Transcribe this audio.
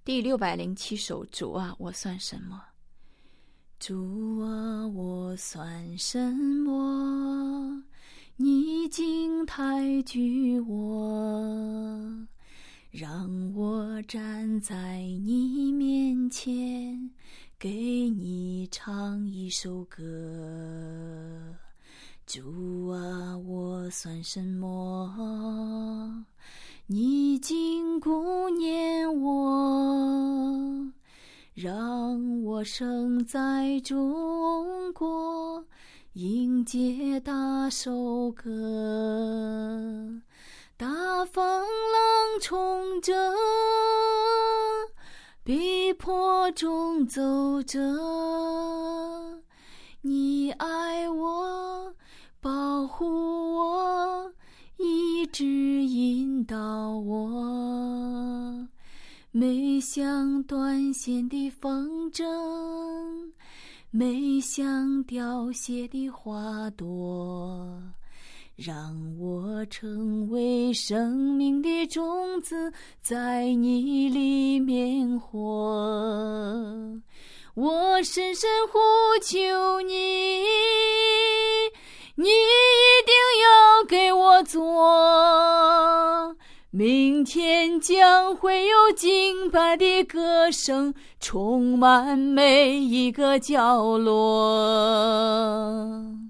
第607首，主啊，我算什么？主啊，我算什么？你竟抬举我，让我站在你面前，给你唱一首歌。主啊，我算什么？你竟顾念我，让我生在中国，迎接大收割。大风浪冲着，逼迫中走着，你爱我，保护我，一直引导我，没像断线的风筝，没像凋谢的花朵，让我成为生命的种子，在你里面活。我深深呼求你，你一定要给我做，明天将会有敬拜的歌声充满每一个角落。